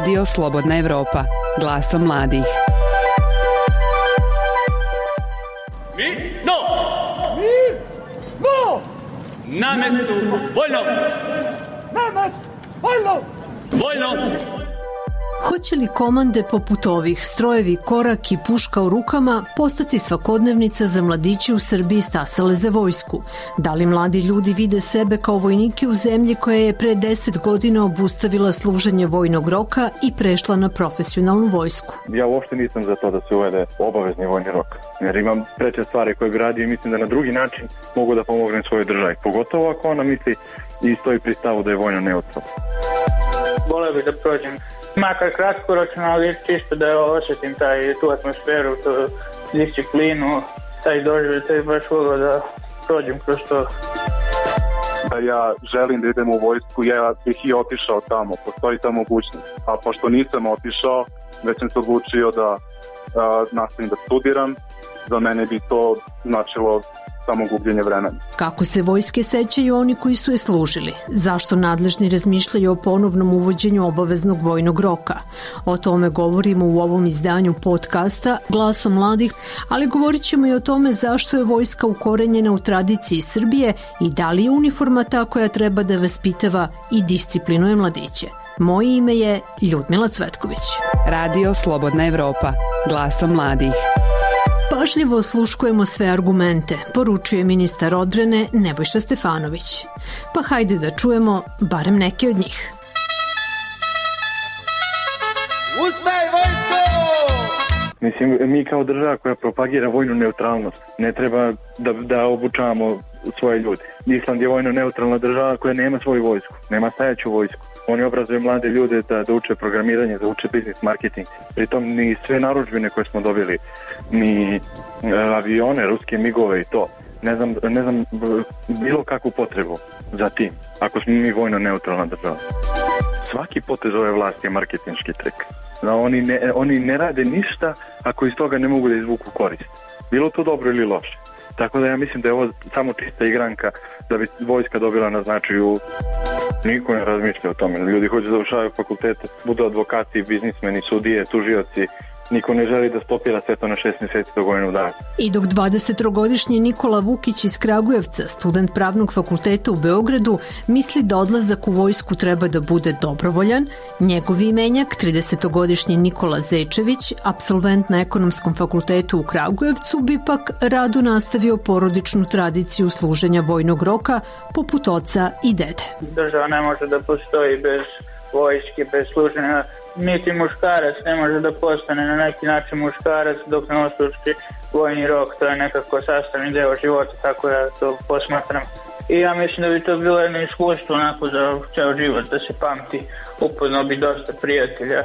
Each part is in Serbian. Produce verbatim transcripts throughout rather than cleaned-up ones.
Radio Slobodna Evropa, glasom mladih. Mi, no! Mi, no! Na mestu, vojno! Na mestu, vojno! Vojno! Hoće li komande poput ovih, strojevi, korak i puška u rukama, postati svakodnevnica za mladiće u Srbiji stasale za vojsku? Da li mladi ljudi vide sebe kao vojnike u zemlji koja je pre deset godina obustavila služenje vojnog roka i prešla na profesionalnu vojsku? Ja uopšte nisam za to da se uvede obavezni vojni rok, jer imam preče stvari koje bi radio i mislim da na drugi način mogu da pomognem svojoj državi, pogotovo ako ona misli i stoji pri stavu da je vojno neutralno. Voleo bih da prođem makar kratkoročno, ali čisto da osjetim taj, tu atmosferu, tu disciplinu, taj doživljaj, baš volio da prođem kroz to. Da ja želim da idem u vojsku, ja bih i otišao tamo, postoji ta mogućnost. A pošto nisam otišao, već sam se odlučio da a, nastavim da studiram, za mene bi to značilo samo gubljenje vremena. Kako se vojske sećaju oni koji su je služili? Zašto nadležni razmišljaju o ponovnom uvođenju obaveznog vojnog roka? O tome govorimo u ovom izdanju podcasta Glasom mladih, ali govorit ćemo i o tome zašto je vojska ukorenjena u tradiciji Srbije i da li je uniforma ta koja treba da vaspitava i disciplinuje mladiće. Moje ime je Ljudmila Cvetković. Radio Slobodna Evropa, glasom mladih. Pažljivo osluškujemo sve argumente, poručuje ministar odbrane Nebojša Stefanović. Pa hajde da čujemo barem neke od njih. Ustaj, vojsko! Mislim, mi kao država koja propagira vojnu neutralnost, ne treba da, da obučavamo svoje ljude. Island je vojno neutralna država koja nema svoju vojsku, nema stajaću vojsku. Oni obrazuju mlade ljude da, da uče programiranje, da uče biznis marketing. Pritom ni sve narudžbine koje smo dobili, ni avione, ruske migove i to, ne znam, ne znam bilo kakvu potrebu za tim, ako smo mi vojno neutralna država. Svaki potez ove vlasti je marketinški trik. Da oni, ne, oni ne rade ništa ako iz toga ne mogu da izvuku korist. Bilo to dobro ili loše. Tako da ja mislim da je ovo samo čista igranka da bi vojska dobila na značaju. Niko ne razmišlja o tome. Ljudi hoće završavaju fakultete, budu advokati, biznismeni, sudije, tužioci. Niko ne želi da stopira sve to na šest mjeseci do godinu dana. I dok dvadesettrogodišnji Nikola Vukić iz Kragujevca, student pravnog fakulteta u Beogradu, misli da odlazak u vojsku treba da bude dobrovoljan, njegov imenjak, tridesetogodišnji Nikola Zečević, apsolvent na ekonomskom fakultetu u Kragujevcu, bi pak rado nastavio porodičnu tradiciju služenja vojnog roka poput oca i dede. Država ne može da postoji bez vojske, bez služenja. Niti muškarac ne može da postane na neki način muškarac dok ne osluči vojni rok. To je nekako sastavni deo života, tako ja to posmatram. I ja mislim da bi to bilo jedno iskustvo onako za ceo život, da se pamti. Upoznao bi dosta prijatelja,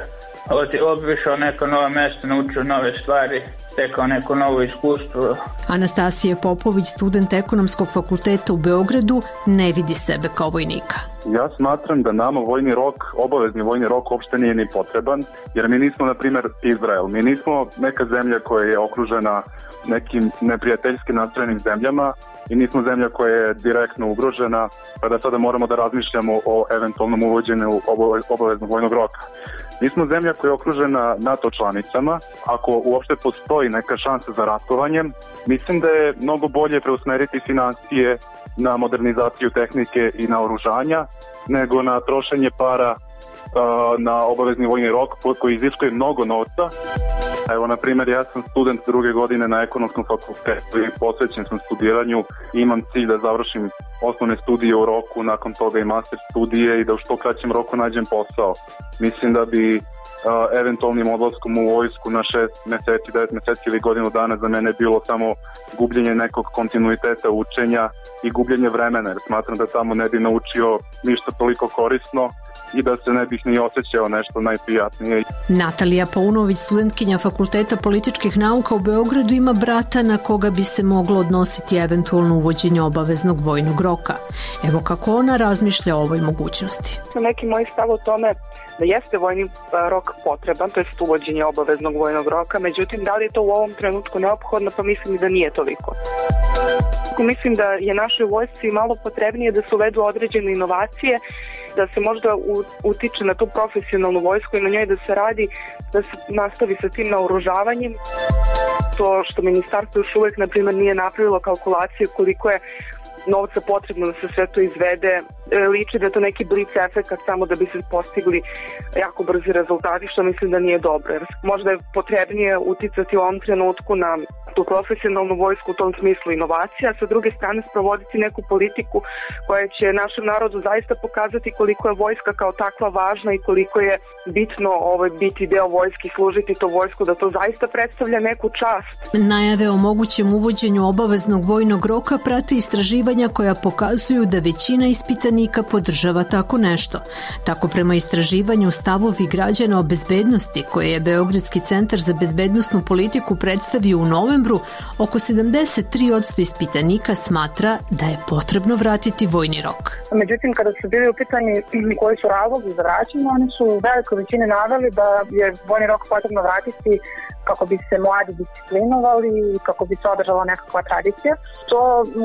obišao neka nova mesta, naučio nove stvari, stekao neko novo iskustvo. Anastasija Popović, student ekonomskog fakulteta u Beogradu, ne vidi sebe kao vojnika. Ja smatram da nama vojni rok, obavezni vojni rok uopšte nije ni potreban, jer mi nismo, na primjer, Izrael. Mi nismo neka zemlja koja je okružena nekim neprijateljski nastrojenim zemljama i nismo zemlja koja je direktno ugrožena, pa da sada moramo da razmišljamo o eventualnom uvođenju obaveznog vojnog roka. Mi smo zemlja koja je okružena NATO članicama. Ako uopšte postoji neka šansa za ratovanjem, mislim da je mnogo bolje preusmeriti financije na modernizaciju tehnike i na oružanja, nego na trošenje para uh, na obavezni vojni rok koji iziskuje mnogo novca. Evo, na primjer, ja sam student druge godine na ekonomskom fakultetu i posvećen sam studiranju i imam cilj da završim osnovne studije u roku, nakon toga i master studije i da u što kraćem roku nađem posao. Mislim da bi uh, eventualnim odlaskom u vojsku na šest meseci, devet meseci ili godinu dana za mene bilo samo gubljenje nekog kontinuiteta učenja i gubljenje vremena, jer smatram da tamo ne bi naučio ništa toliko korisno i da se ne bih ni osjećao nešto najprijatnije. Natalija Paunović, studentkinja Fakulteta političkih nauka u Beogradu, ima brata na koga bi se moglo odnositi eventualno uvođenje obaveznog vojnog roka. Evo kako ona razmišlja o ovoj mogućnosti. Neki moj stav o tome da jeste vojni rok potreban, to je uvođenje obaveznog vojnog roka, međutim da li je to u ovom trenutku neophodno, pa mislim da nije toliko. Mislim da je našoj vojsci malo potrebnije da se uvedu određene inovacije, da se možda utiče na tu profesionalnu vojsku i na njoj da se radi, da se nastavi sa tim naoružavanjem. To što ministarstvo još uvek, na primjer, nije napravilo kalkulacije koliko je novca potrebno da se sve to izvede, liči da je to neki blic efekat samo da bi se postigli jako brzi rezultati, što mislim da nije dobro. Jer možda je potrebnije uticati u ovom trenutku na tu profesionalnu vojsku, u tom smislu inovacija, a sa druge strane sprovoditi neku politiku koja će našem narodu zaista pokazati koliko je vojska kao takva važna i koliko je bitno ovaj, biti deo vojski, služiti to vojsku, da to zaista predstavlja neku čast. Najave o mogućem uvođenju obaveznog vojnog roka prate istraživanja koja pokazuju da većina ispitanika podržava tako nešto. Tako prema istraživanju stavovi građana o bezbednosti koje je Beogradski centar za bezbednosnu politiku predstavio u novembru, oko sedamdeset tri posto ispitanika smatra da je potrebno vratiti vojni rok. Međutim, kada su bili upitani koji su razlozi za vraćanje, oni su u velikoj većini naveli da je vojni rok potrebno vratiti kako bi se mladi disciplinovali i kako bi se održala nekakva tradicija. To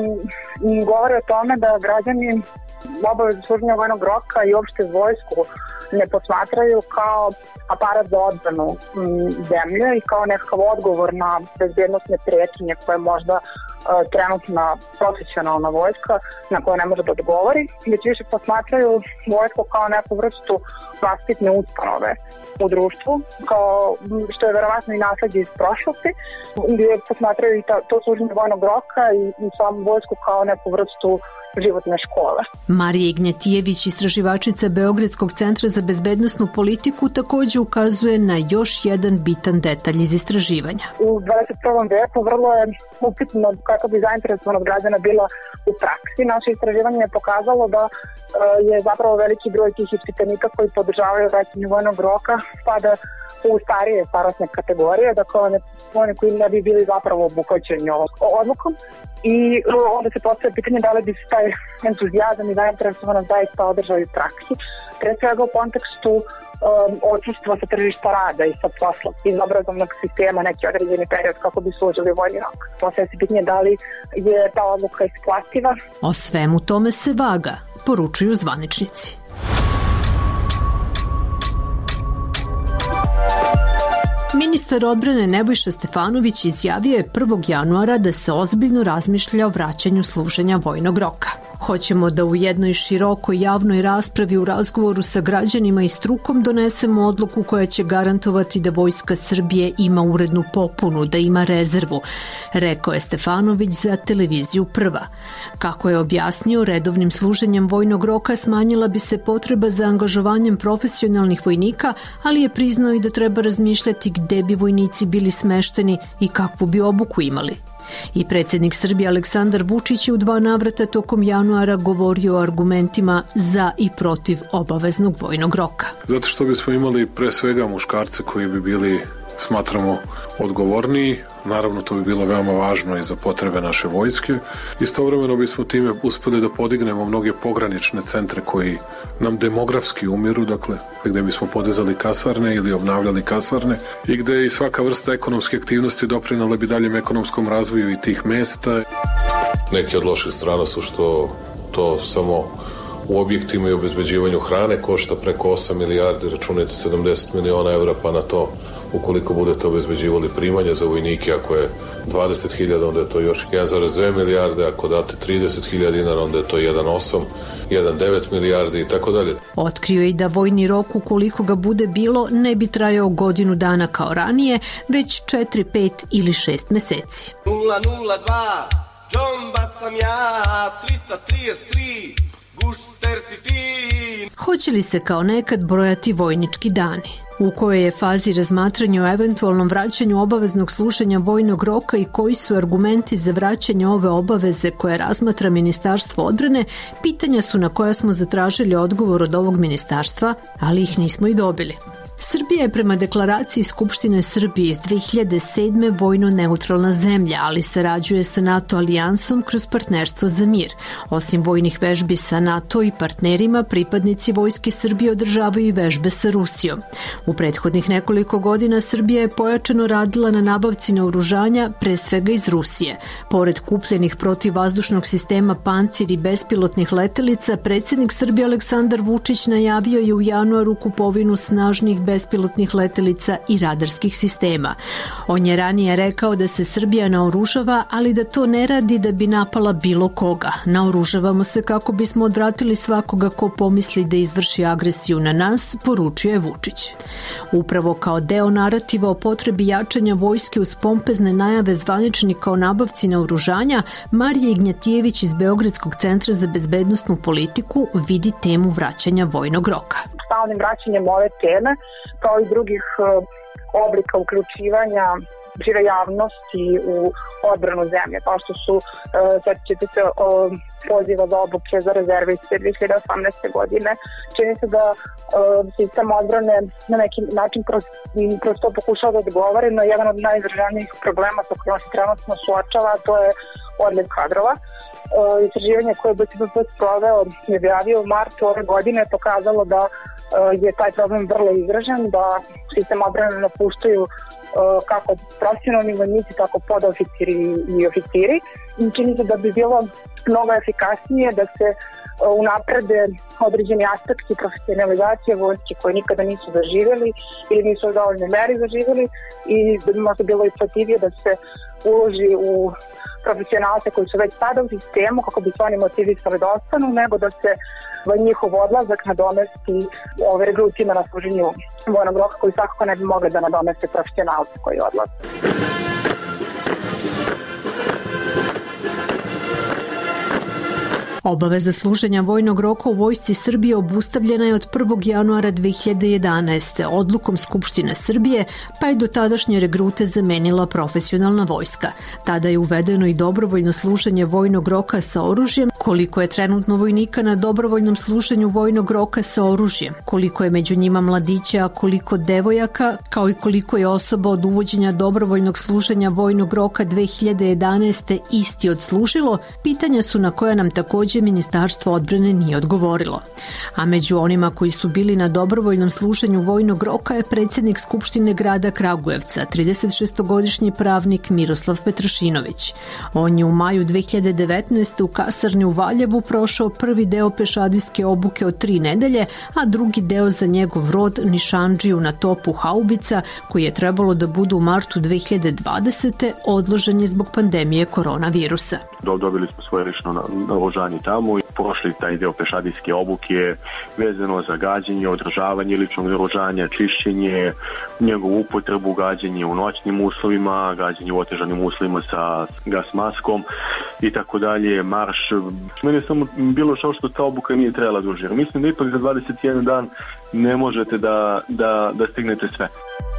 m, govori o tome da građani obavezu služenja vojnog roka i uopšte vojsku ne posmatraju kao aparat za odbranu zemlje i kao nekakav odgovor na bezbednostne prijetnje koje možda uh, trenutna profesionalna vojska na koje ne može da odgovori, već više posmatraju vojsku kao neku vrstu vaspitne ustanove u društvu, kao što je verovatno i nasleđe iz prošlosti, gdje posmatraju i ta, to služenje vojnog roka i, i samu vojsku kao neku vrstu životne škole. Marija Ignjatijević, istraživačica Beogradskog centra za bezbednosnu politiku, također ukazuje na još jedan bitan detalj iz istraživanja. U dvadeset prvom veku vrlo je upitno kako bi zainteresovanost građana bila u praksi. Naše istraživanje je pokazalo da je zapravo veliki broj tih ispitanika koji podržavaju vraćanje vojnog roka spada u starije starosne kategorije, dakle one, one koji ne bi bili zapravo obuhvaćeni ovom odlukom. I onda se postavlja pitanje da li bi se taj entuzijazam i zainteresovanost zaista održali u praksi. Pre svega u kontekstu um, odsustva sa tržišta rada i sa posla, iz obrazovnog sistema neki određeni period kako bi služili vojni rok. Postavlja se pitanje da li je ta odluka isplativa. O svemu tome se vaga, poručuju zvaničnici. Ministar odbrane Nebojša Stefanović izjavio je prvog januara da se ozbiljno razmišlja o vraćanju služenja vojnog roka. Hoćemo da u jednoj širokoj javnoj raspravi u razgovoru sa građanima i strukom donesemo odluku koja će garantovati da Vojska Srbije ima urednu popunu, da ima rezervu, rekao je Stefanović za televiziju Prva. Kako je objasnio, redovnim služenjem vojnog roka smanjila bi se potreba za angažovanjem profesionalnih vojnika, ali je priznao i da treba razmišljati gde bi vojnici bili smešteni i kakvu bi obuku imali. I predsjednik Srbije Aleksandar Vučić je u dva navrata tokom januara govorio o argumentima za i protiv obaveznog vojnog roka. Zato što bismo imali pre svega muškarce koji bi bili, smatramo, odgovorniji. Naravno, to bi bilo veoma važno i za potrebe naše vojske. Istovremeno bismo time uspeli da podignemo mnoge pogranične centre koji nam demografski umiru, dakle, gde bismo podizali kasarne ili obnavljali kasarne i gde i svaka vrsta ekonomske aktivnosti doprinala bi daljem ekonomskom razvoju i tih mesta. Neki od loših strana su što to samo u objektima i obezbeđivanju hrane košta preko osam milijardi, računajte sedamdeset miliona evra, pa na to ukoliko budete obezbeđivali primanja za vojnike, ako je dvadeset hiljada, onda je to još jedan zarez dve milijarde, ako date trideset hiljada dinara, onda je to jedan zarez osam, jedan zarez devet milijardi i tako dalje. Otkrio je i da vojni rok, ukoliko ga bude bilo, ne bi trajao godinu dana kao ranije, već četiri, pet ili šest meseci. nula nula dva, džomba sam ja, trista trideset tri, Gušter si ti. Hoće li se kao nekad brojati vojnički dani? U kojoj je fazi razmatranja o eventualnom vraćanju obaveznog služenja vojnog roka i koji su argumenti za vraćanje ove obaveze koje razmatra Ministarstvo odbrane, pitanja su na koja smo zatražili odgovor od ovog ministarstva, ali ih nismo i dobili. Srbija je prema deklaraciji Skupštine Srbije iz dve hiljade sedme vojno neutralna zemlja, ali sarađuje sa NATO alijansom kroz partnerstvo za mir. Osim vojnih vežbi sa NATO i partnerima, pripadnici Vojske Srbije održavaju i vežbe sa Rusijom. U prethodnih nekoliko godina Srbija je pojačano radila na nabavci naoružanja, pre svega iz Rusije. Pored kupljenih protivvazdušnog sistema Pancir i bespilotnih letelica, predsjednik Srbije Aleksandar Vučić najavio je u januaru kupovinu snažnih bespilotnih letelica i radarskih sistema. On je ranije rekao da se Srbija naoružava, ali da to ne radi da bi napala bilo koga. Naoružavamo se kako bismo odvratili svakoga ko pomisli da izvrši agresiju na nas, poručio je Vučić. Upravo kao deo narativa o potrebi jačanja vojske uz pompezne najave zvaničnika o nabavci naoružanja, Marija Ignjatijević iz Beogradskog centra za bezbednosnu politiku vidi temu vraćanja vojnog roka. Stalnim vraćanjem ove teme, kao i drugih oblika uključivanja šire javnosti u odbranu zemlje, kao što su, sjećate se, poziva za obuke za rezerviste dve hiljade osamnaeste godine. Čini se da sistem odbrane na neki način kroz, kroz to pokušao da odgovore, no jedan od najizraženijih problema sa kojima se trenutno suočava, to je odliv kadrova. Istraživanje koje je B C B P sproveo i objavio u martu ove godine je pokazalo da je taj problem vrlo izražen, da sistem odbrane napuštaju kako profesionalni vojnici, tako podoficiri i oficiri. Čini se da bi bilo mnogo efikasnije da se unaprede određeni aspekti profesionalizacije vojske koje nikada nisu zaživjeli ili nisu u dovoljnoj meri zaživjeli i da bi možda bilo isplativije da se uloži u profesionalce koji su već sada u sistemu kako bi se oni motivisali da ostanu, nego da se njihov odlazak nadomesti ove regrutima na služenju vojnog roka koji svakako ne bi mogli da nadomeste profesionalce koji odlaze. Obaveza služenja vojnog roka u Vojsci Srbije obustavljena je od prvog januara dve hiljade jedanaeste. odlukom Skupštine Srbije, pa je do tadašnje regrute zamenila profesionalna vojska. Tada je uvedeno i dobrovoljno služenje vojnog roka sa oružjem. Koliko je trenutno vojnika na dobrovoljnom služenju vojnog roka sa oružjem, koliko je među njima mladića, a koliko devojaka, kao i koliko je osoba od uvođenja dobrovoljnog služenja vojnog roka dve hiljade jedanaeste isti odslužilo, pitanja su na koja nam također Ministarstvo odbrane nije odgovorilo. A među onima koji su bili na dobrovoljnom služenju vojnog roka je predsjednik Skupštine grada Kragujevca, tridesetšestogodišnji pravnik Miroslav Petrašinović. On je u maju dve hiljade devetnaeste. u kasarni u Valjevu prošao prvi deo pešadijske obuke od tri nedelje, a drugi deo za njegov rod Nišandžiju na topu haubica, koji je trebalo da bude u martu dve hiljade dvadesete. odložen je zbog pandemije koronavirusa. Dobili smo svoje lično naoružanje tamo i prošli taj deo pešadijske obuke vezano za gađenje, održavanje ličnog naoružanja, čišćenje, njegovu upotrebu, gađenje u noćnim uslovima, gađenje u otežanim uslovima sa gas maskom i tako dalje, marš. Meni je samo bilo šao što ta obuka nije trebala duže, jer mislim da ipak za dvadeset jedan dan ne možete da, da, da stignete sve.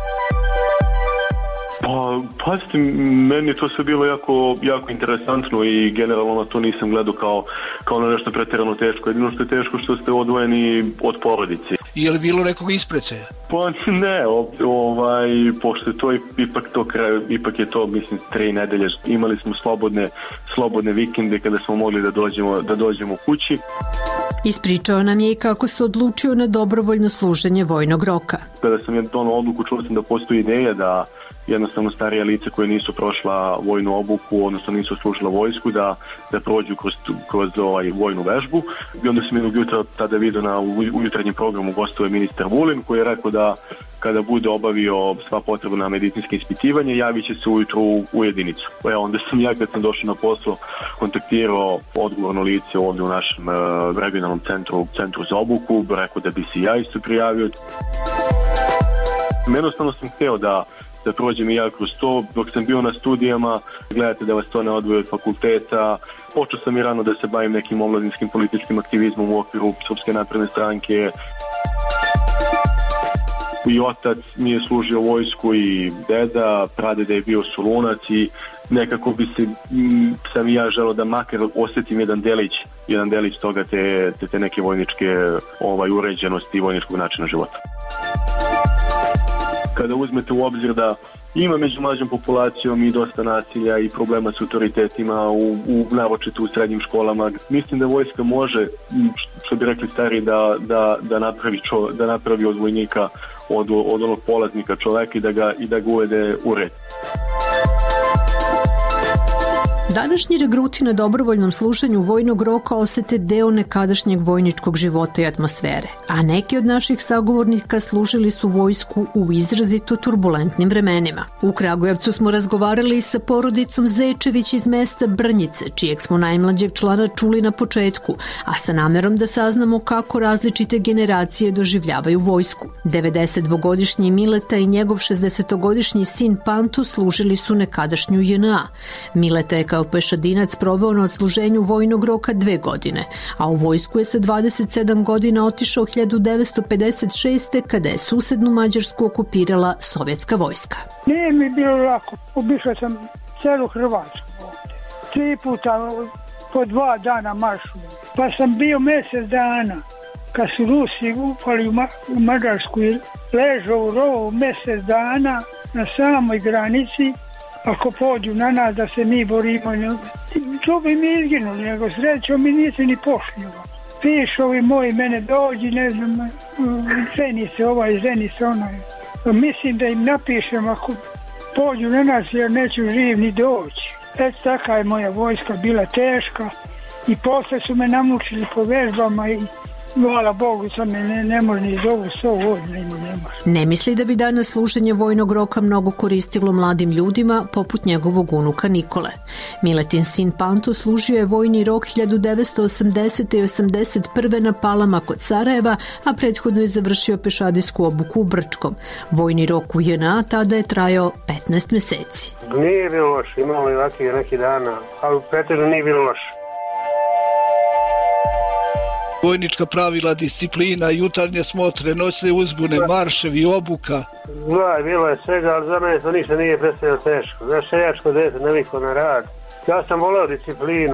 Pa, pazite, meni je to sve bilo jako, jako interesantno i generalno na to nisam gledao kao, kao na nešto pretjerano teško. Jedino što je teško što ste odvojeni od porodice. Je li bilo nekog isprecaja? Pa ne, ovaj, pošto je to ipak to kraj, ipak je to, mislim, tri nedelje. Imali smo slobodne, slobodne vikende kada smo mogli da dođemo, da dođemo kući. Ispričao nam je i kako se odlučio na dobrovoljno služenje vojnog roka. Kada sam je donao odluku, čuo sam da postoji ideja da jednostavno starija lice koje nisu prošla vojnu obuku, odnosno nisu služila vojsku, da, da prođu kroz, kroz ovaj, vojnu vežbu. I onda sam jednog jutra tada vidio na ujutranjem programu gostuje ministar Vulin, koji je rekao da kada bude obavio sva potrebna medicinske ispitivanje, javit će se ujutru u jedinicu. E, onda sam ja kad sam došao na posao kontaktirao odgovorno lice ovdje u našem uh, regionalnom centru, centru za obuku, rekao da bi se ja isto prijavio. Jednostavno sam hteo da da prođem i ja kroz to. Dok sam bio na studijama, gledate da vas to ne odvoje od fakulteta. Počeo sam i rano da se bavim nekim omladinskim političkim aktivizmom u okviru Srpske napredne stranke. I otac mi je služio vojsku i deda, pradeda je bio Solunac i nekako bi se, m, sam i ja želeo da makar osjetim jedan delić, jedan delić toga te, te, te neke vojničke ovaj, uređenosti i vojničkog načina života. kada uzmete u obzir da ima među mlađom populacijom i dosta nasilja i problema s autoritetima u, u naročito u srednjim školama. Mislim da vojska može, što bi rekli stari, da, da, da, napravi, čo, da napravi od vojnika, od, od onog polaznika čoveka i da ga, i da ga uvede u red. Današnji regruti na dobrovoljnom slušanju vojnog roka osete deo nekadašnjeg vojničkog života i atmosfere, a neki od naših sagovornika služili su vojsku u izrazito turbulentnim vremenima. U Kragujevcu smo razgovarali sa porodicom Zečević iz mesta Brnjice, čijeg smo najmlađeg člana čuli na početku, a sa namerom da saznamo kako različite generacije doživljavaju vojsku. devedesetdvogodišnji Mileta i njegov šezdesetogodišnji sin Pantu služili su nekadašnju J N A. Mileta je kao pešadinac proveo na odsluženju vojnog roka dve godine, a u vojsku je sa dvadeset sedam godina otišao hiljadu devetsto pedeset šeste. kada je susednu Mađarsku okupirala sovjetska vojska. Nije mi bilo lako, obišao sam celu Hrvatsku ovdje. Tri puta po dva dana maršu, pa sam bio mjesec dana. Kad su Rusi upali u, Ma- u Mađarsku i ležao u rovu mjesec dana na samoj granici, ako pođu na nas da se mi borimo, to bi mi izginuli, nego srećom mi nisi ni pošli. Pišovi moji mene dođi, ne znam, ženi se ovaj, ženi se onaj. Mislim da im napišem ako pođu na nas jer neću živ ni doći. Eto, taka je moja vojska bila teška i posle su me namučili po vežbama i hvala Bogu, sad me ne, ne može ni zovu sto godina, ima ne može. Ne misli da bi danas služenje vojnog roka mnogo koristilo mladim ljudima poput njegovog unuka Nikole. Miletin sin Panto služio je vojni rok hiljadu devetsto osamdesete. i osamdeset prve na Palama kod Sarajeva, a prethodno je završio pešadijsku obuku u Brčkom. Vojni rok u J N A tada je trajao petnaest meseci. Nije bilo loš, imalo i ovakvih neki dana, ali pretežno nije bilo loš. Vojnička pravila, disciplina, jutarnje smotre, noćne uzbune, marševi, obuka. Da, bilo je svega, ali za mene to ništa nije predstavljeno teško. Znaš, seljačko dete naviklo na rad. Ja sam voleo disciplinu.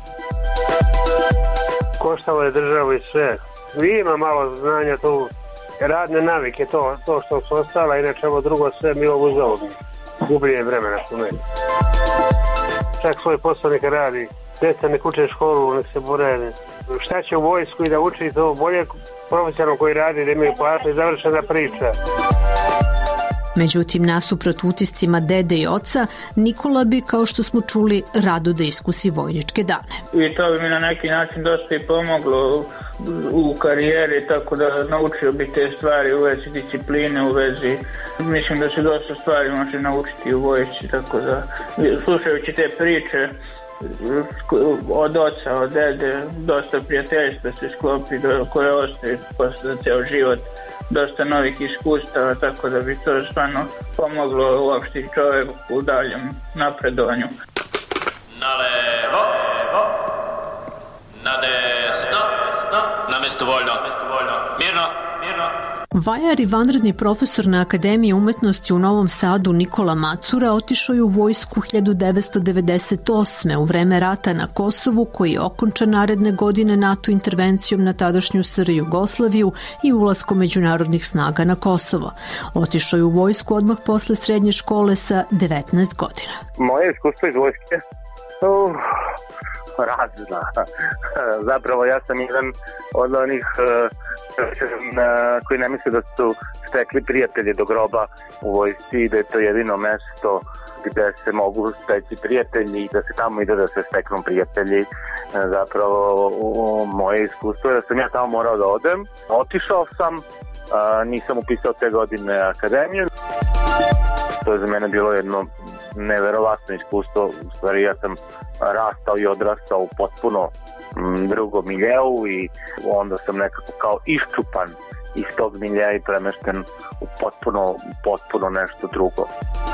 Koštalo je državu i sve. Ima malo znanja tu, radne navike, to, to što su ostala, inače ovo drugo sve milo uzaludno. Gubljenje vremena su meni. Čak svoj posao neka radi. Djeca nek uče školu, nek se bore. Šta će u vojsku i da uči to bolje profesionalno koji radi, da imaju platu i završena priča. Međutim, nasuprot utiscima dede i oca, Nikola bi, kao što smo čuli, rado da iskusi vojničke dane. I to bi mi na neki način dosta i pomoglo u karijeri, tako da naučio bi te stvari u vezi discipline, u vezi, mislim da se dosta stvari može naučiti u vojsci, tako da slušajući te priče od oca, od dede, dosta prijateljstva se sklopi koje ostaje posle za ceo život, dosta novih iskustava, tako da bi to stvarno pomoglo uopšte čoveku u daljem napredovanju. Na levo, na desno, na mesto voljno, mirno, mirno. Vajar i vanredni profesor na Akademiji umetnosti u Novom Sadu Nikola Macura otišao je u vojsku hiljadu devetsto devedeset osme. u vreme rata na Kosovu, koji je okončan naredne godine NATO intervencijom na tadašnju S R Jugoslaviju i ulaskom međunarodnih snaga na Kosovo. Otišao je u vojsku odmah posle srednje škole sa devetnaest godina. Moje iskustvo iz vojske? Uh, razna. Zapravo ja sam jedan od onih uh, koji ne misle da su stekli prijatelji do groba u vojsci i da je to jedino mesto gde se mogu steći prijatelji i da se tamo ide da se steknu prijatelji. Zapravo u moje iskustvo je da sam ja tamo morao da odem. Otišao sam, nisam upisao te godine akademiju. To je za mene bilo jedno neverovatno iskustvo. U stvari ja sam rastao i odrastao u potpuno drugom miljeu i onda sam nekako kao iščupan iz tog miljeja i premešten u potpuno, potpuno nešto drugo.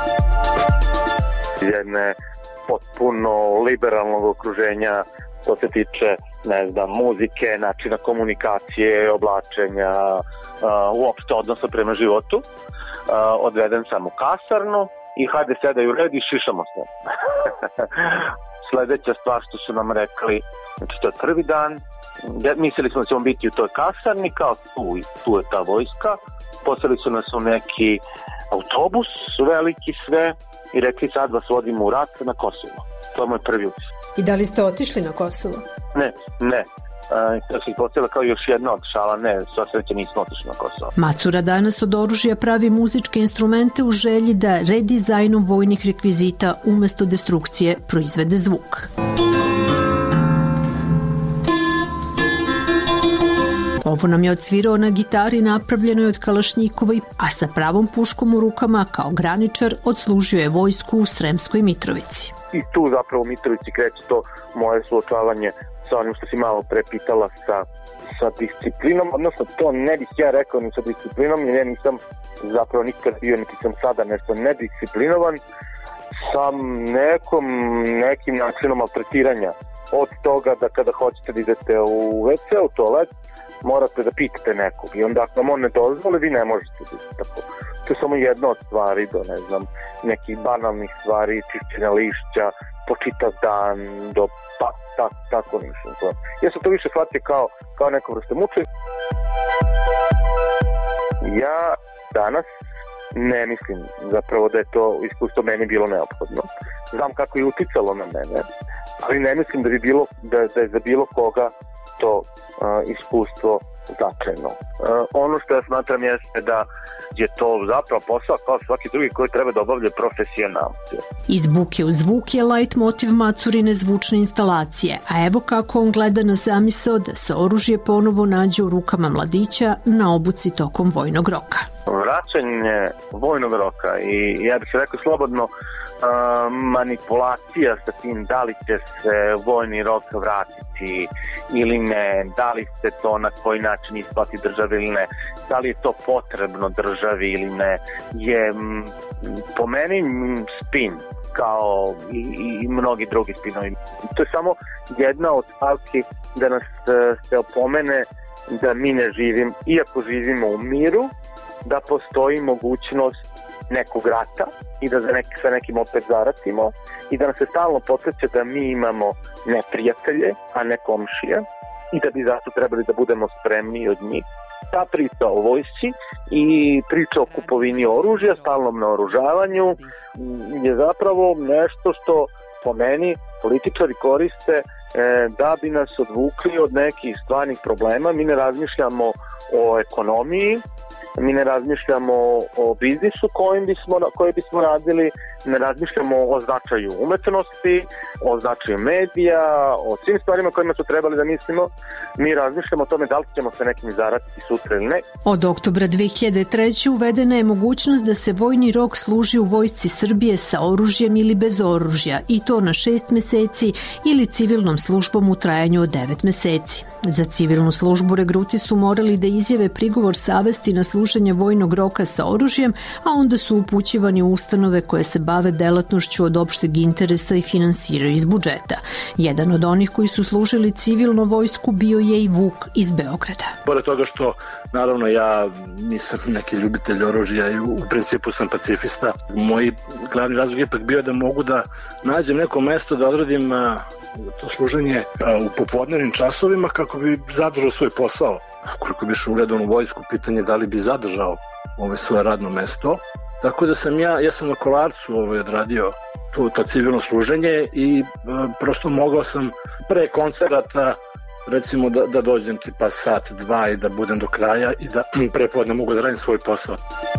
Jedne potpuno liberalnog okruženja što se tiče, ne znam, muzike, načina komunikacije, oblačenja, uopšte odnosa prema životu. Odveden sam u kasarnu i hajde sedaj u red i šišamo se. Sledeća stvar što su nam rekli, znači to je prvi dan, mislili smo da ćemo biti u toj kasarni, kao tu, tu je ta vojska, poslali su nas u neki autobus, veliki sve, i rekli sad vas vodimo u rat na Kosovo. To je moj prvi utisak. I da li ste otišli na Kosovo? Ne, ne. To se ispostavila kao još jedna od šala, ne, sva sreća nismo otišli na Kosovo. Macura danas od oružja pravi muzičke instrumente u želji da redizajnom vojnih rekvizita umesto destrukcije proizvede zvuk. Ovo nam je odsvirao na gitari napravljenoj od kalašnjikova, a sa pravom puškom u rukama kao graničar odslužio je vojsku u Sremskoj Mitrovici. I tu zapravo u Mitrovici kreće to moje suočavanje sa onim što si malo prepitala sa, sa disciplinom, odnosno to ne bih ja rekao ni sa disciplinom, jer ja nisam zapravo nikad bio, niti sam sada nešto nedisciplinovan, sam nekom, nekim načinom maltretiranja. Od toga da kada hoćete da idete u ve ce, u toalet, morate da pitate nekog i onda ako vam on ne dozvoli, vi ne možete da tako. To je samo jedna od stvari do, ne znam, nekih banalnih stvari, čišćenja lišća, po čitav dan, do pa, ta, tako nešto. Ja sam to više shvatio kao, kao neko vrste mučenja. Ja danas ne mislim zapravo da je to iskustvo meni bilo neophodno. Znam kako je uticalo na mene, ali ne mislim da bi bilo, da, da je za bilo koga to uh, iskustvo značajno. Uh, ono što ja smatram jeste da je to zapravo posao kao svaki drugi koji treba da obavlja profesionalci. Iz buke u zvuk je light motiv Macurine zvučne instalacije, a evo kako on gleda na zamisao da se oružje ponovo nađe u rukama mladića na obuci tokom vojnog roka. Vraćanje vojnog roka i ja bih se rekao slobodno uh, manipulacija sa tim da li će se vojni rok vratiti ili ne, da li se to na koji način isplati državi ili ne, da li je to potrebno državi ili ne, je m, po meni m, spin kao i, i mnogi drugi spinovi. To je samo jedna od stavki da nas se opomene da mi ne živim, iako živimo u miru, da postoji mogućnost nekog rata i da za neki, sa nekim opet zaratimo i da nas se stalno podsjeća da mi imamo neprijatelje, a ne komšije i da bi zato trebali da budemo spremni od njih. Ta priča o vojsci i priča o kupovini oružja, stalnom naoružavanju je zapravo nešto što po meni političari koriste e, da bi nas odvukli od nekih stvarnih problema. Mi ne razmišljamo o ekonomiji, mi ne razmišljamo o biznisu kojim bismo, koji bismo radili, ne razmišljamo o značaju umetnosti, o značaju medija, o svim stvarima kojima su trebali da mislimo. Mi razmišljamo o tome da li ćemo se nekim zaratiti sutra ili ne. Od oktobra dve hiljade treće. uvedena je mogućnost da se vojni rok služi u vojsci Srbije sa oružjem ili bez oružja, i to na šest meseci ili civilnom službom u trajanju od devet meseci. Za civilnu službu regruti su morali da izjave prigovor savesti na služenje vojnog roka sa oružjem, a onda su upućivani u ustanove koje se bave delatnošću od opšteg interesa i finansiraju iz budžeta. Jedan od onih koji su služili civilno vojsku bio je i Vuk iz Beograda. Pored toga što, naravno, ja nisam neki ljubitelj oružja i u principu sam pacifista, moj glavni razlog je ipak bio da mogu da nađem neko mesto da odradim to služenje u popodnevnim časovima kako bi zadržao svoj posao. Koliko bi išao u redovnu vojsku, pitanje da li bi zadržao ove svoje radno mesto. Tako da sam ja, ja sam na Kolarcu ovaj, odradio to, to civilno služenje i e, prosto mogao sam pre koncerata recimo da, da dođem tipa sat, dva i da budem do kraja i da prepodne mogu da radim svoj posao.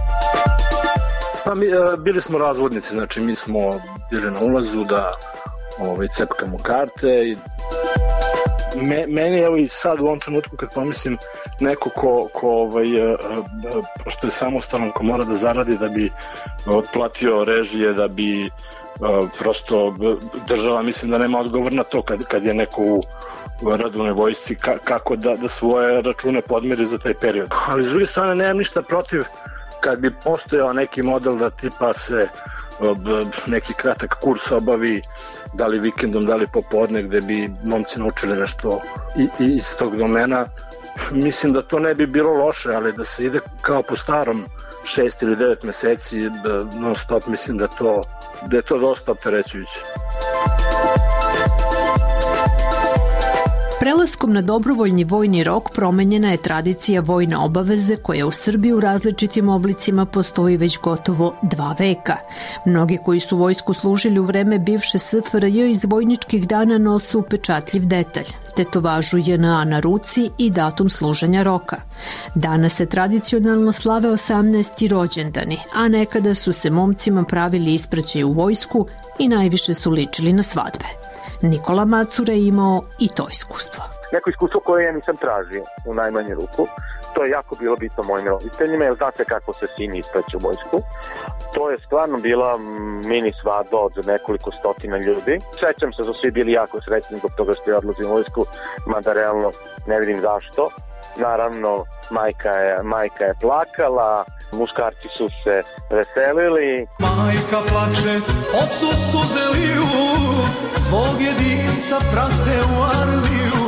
Pa mi, e, bili smo razvodnici, znači mi smo bili na ulazu da ovaj, cepkamo karte i Me, meni evo i sad u ovom trenutku kad pomislim neko ko, ko ovaj, prosto je samostalan, ko mora da zaradi da bi otplatio režije, da bi prosto država, mislim da nema odgovor na to kad, kad je neko u radovnoj vojsci ka, kako da, da svoje račune podmiri za taj period. Ali s druge strane nemam ništa protiv kad bi postojao neki model da tipa se neki kratak kurs obavi, da li vikendom, da li popodne, gde bi momci naučili nešto iz tog domena. Mislim da to ne bi bilo loše, ali da se ide kao po starom šest ili devet meseci non stop, mislim da, to, da je to dosta opterećujuće. Prelaskom na dobrovoljni vojni rok promenjena je tradicija vojne obaveze koja u Srbiji u različitim oblicima postoji već gotovo dva veka. Mnogi koji su vojsku služili u vreme bivše S F R J iz vojničkih dana nose upečatljiv detalj, tetovažu J N A na ruci i datum služenja roka. Danas se tradicionalno slave osamnaesti rođendani, a nekada su se momcima pravili ispraćaj u vojsku i najviše su ličili na svadbe. Nikola Macura je imao i to iskustvo. Neko iskustvo koje ja nisam tražio u najmanju ruku. To je jako bilo bitno mojim roditeljima, jer znate kako se sin ispraća u vojsku. To je stvarno bila mini svadba od nekoliko stotina ljudi. Sećam se da su svi bili jako srećni zbog toga što je odlazim u vojsku, mada realno ne vidim zašto. Naravno, majka je, majka je plakala, muškarci su se veselili. Majka plače, ocu suze liju, svog jedinca prate u armiju.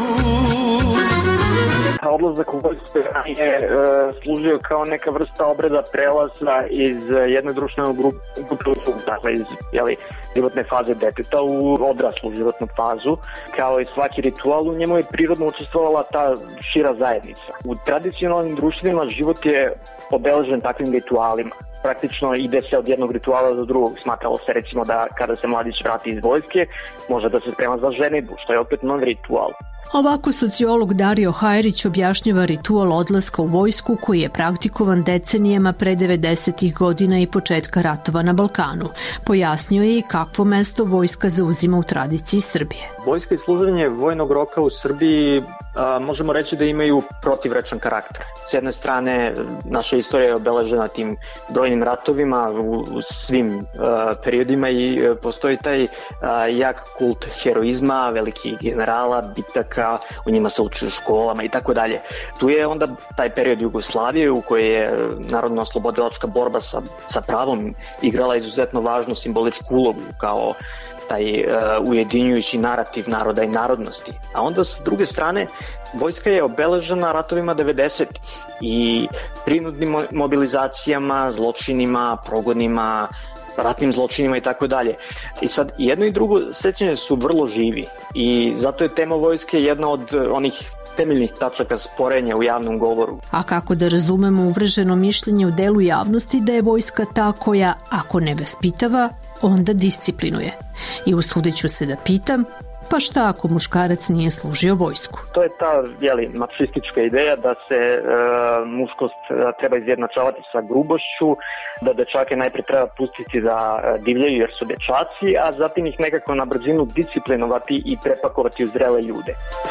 Odlazak u vojsku je e, služio kao neka vrsta obreda prelaza iz jedne društvene grupe, dakle iz jeli, životne faze deteta u odraslu životnu fazu. Kao i svaki ritual, u njemu je prirodno učestvovala ta šira zajednica. U tradicionalnim društvima život je obeležen takvim ritualima. Praktično ide se od jednog rituala do drugog. Smatralo se recimo da kada se mladić vrati iz vojske, može da se sprema za ženidbu, što je opet nov ritual. Ovako sociolog Dario Hajrić objašnjava ritual odlaska u vojsku koji je praktikovan decenijama pre devedesetih godina i početka ratova na Balkanu. Pojasnio je i kakvo mesto vojska zauzima u tradiciji Srbije. Vojska i služenje vojnog roka u Srbiji a, možemo reći da imaju protivrečan karakter. S jedne strane, naša istorija je obeležena tim brojnim ratovima u, u svim a, periodima i a, postoji taj a, jak kult heroizma, velikih generala, bitaka, u njima se uči u školama i tako dalje. Tu je onda taj period Jugoslavije u kojoj je narodno-oslobodilačka borba sa, sa pravom igrala izuzetno važnu simboličku ulogu kao taj uh, ujedinjujući narativ naroda i narodnosti. A onda s druge strane, vojska je obeležena ratovima devedesetih i prinudnim mobilizacijama, zločinima, progonima, ratnim zločinima i tako dalje. I sad jedno i drugo sećanje su vrlo živi i zato je tema vojske jedna od onih temeljnih tačaka sporenja u javnom govoru. A kako da razumemo uvreženo mišljenje u delu javnosti da je vojska ta koja, ako ne vaspitava, onda disciplinuje? I usudit ću se da pitam, pa šta ako muškarac nije služio vojsku? To je ta jeli, mačistička ideja da se e, muškost treba izjednačavati sa grubošću, da dečake najpre treba pustiti da divljaju jer su dečaci, a zatim ih nekako na brzinu disciplinovati i prepakovati u zrele ljude.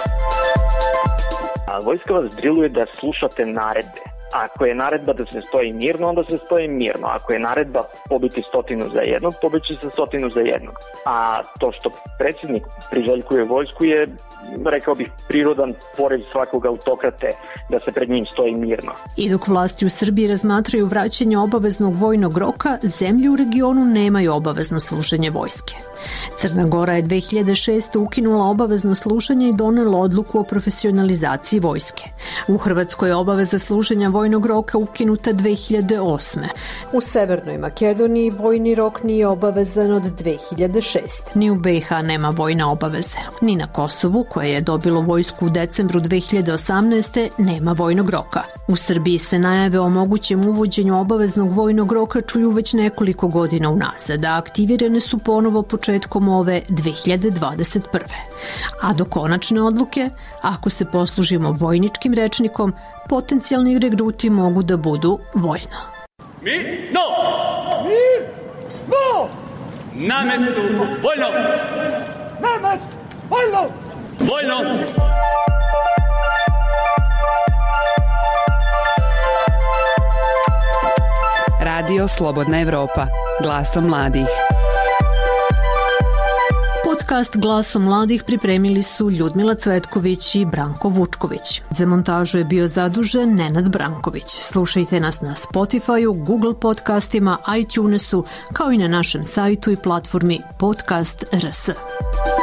A vojska vas driluje da slušate naredbe. Ako je naredba da se stoji mirno, onda se stoji mirno. Ako je naredba pobiti stotinu za jednog, pobiće se stotinu za jednog. A to što predsjednik priželjkuje vojsku je, rekao bih, prirodan poriv svakog autokrate da se pred njim stoji mirno. I dok vlasti u Srbiji razmatraju vraćanje obaveznog vojnog roka, zemlje u regionu nemaju obavezno služenje vojske. Crna Gora je dve hiljade šeste. ukinula obavezno služenje i donela odluku o profesionalizaciji vojske. U Hrvatskoj je obaveza služenja vojnog roka ukinuta dve hiljade osme. U Severnoj Makedoniji vojni rok nije obavezan od dve hiljade šeste. Ni u B i H nema vojne obaveze. Ni na Kosovu, koje je dobilo vojsku u decembru dve hiljade osamnaeste. nema vojnog roka. U Srbiji se najave o mogućem uvođenju obaveznog vojnog roka čuju već nekoliko godina unazad, a aktivirane su ponovo početkom ove dve hiljade dvadeset prve. A do konačne odluke, ako se poslužimo vojničkim rečnikom, potencijalni regruti mogu da budu vojno. Mi, no! Mi, no! Na mestu, vojno! Na mestu, vojno! Vojno! Radio Slobodna Evropa, glasom mladih. Podcast Glasom mladih pripremili su Ljudmila Cvetković i Branko Vučković. Za montažu je bio zadužen Nenad Branković. Slušajte nas na Spotify-u, Google podcastima, iTunesu, kao i na našem sajtu i platformi Podcast R S.